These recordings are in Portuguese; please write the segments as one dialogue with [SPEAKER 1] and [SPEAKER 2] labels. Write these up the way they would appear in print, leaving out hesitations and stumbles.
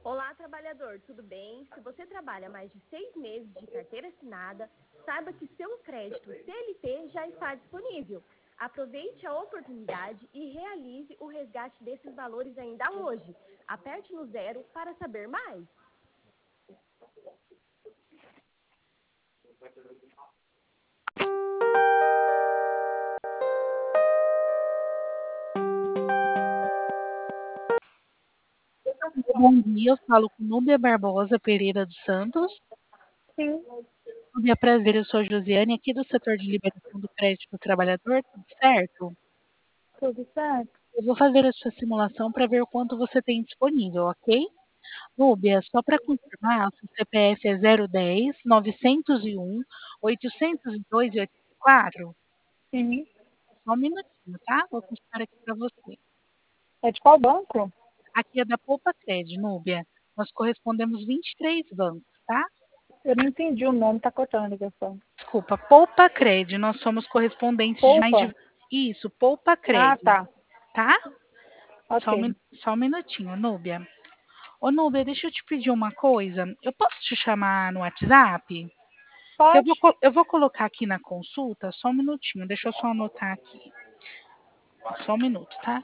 [SPEAKER 1] Olá, trabalhador, tudo bem? Se você trabalha mais de 6 meses de carteira assinada, saiba que seu crédito CLT já está disponível. Aproveite a oportunidade e realize o resgate desses valores ainda hoje. Aperte no 0 para saber mais.
[SPEAKER 2] Bom dia, eu falo com Núbia Barbosa Pereira dos Santos.
[SPEAKER 3] Sim,
[SPEAKER 2] Núbia, prazer, eu sou a Josiane, aqui do setor de liberação do crédito do trabalhador, tudo certo?
[SPEAKER 3] tudo certo.
[SPEAKER 2] Eu vou fazer a sua simulação para ver o quanto você tem disponível, ok? Núbia, só para confirmar, o seu CPF é 010 901 802 e 84?
[SPEAKER 3] Sim.
[SPEAKER 2] Só um minutinho, tá? Vou buscar aqui para você.
[SPEAKER 3] É de qual banco?
[SPEAKER 2] Aqui é da Poupa Cred, Núbia. Nós correspondemos 23 bancos, tá?
[SPEAKER 3] Eu não entendi o nome, tá cortando a ligação.
[SPEAKER 2] Desculpa, Poupa Cred. Nós somos correspondentes de mais de.
[SPEAKER 3] Poupa?
[SPEAKER 2] Isso, Poupa
[SPEAKER 3] Ah,
[SPEAKER 2] Cred,
[SPEAKER 3] tá.
[SPEAKER 2] tá?
[SPEAKER 3] Ok.
[SPEAKER 2] Só um minutinho, Núbia. Ô, Núbia, deixa eu te pedir uma coisa. Eu posso te chamar no WhatsApp? Que
[SPEAKER 3] Pode?
[SPEAKER 2] eu vou colocar aqui na consulta, só um minutinho. Deixa eu só anotar aqui. Só um minuto, tá?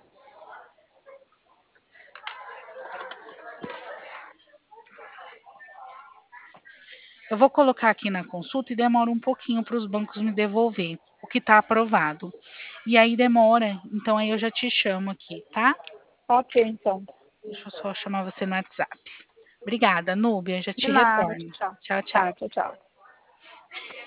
[SPEAKER 2] Eu vou colocar aqui na consulta e demora um pouquinho para os bancos me devolver o que está aprovado. E aí demora, então aí eu já te chamo aqui, tá?
[SPEAKER 3] Ok, então.
[SPEAKER 2] Deixa eu só chamar você no WhatsApp. Obrigada, Núbia. Já
[SPEAKER 3] De
[SPEAKER 2] te
[SPEAKER 3] nada,
[SPEAKER 2] retorno.
[SPEAKER 3] tchau.
[SPEAKER 2] Tchau, tchau.
[SPEAKER 3] Tá, tchau, tchau.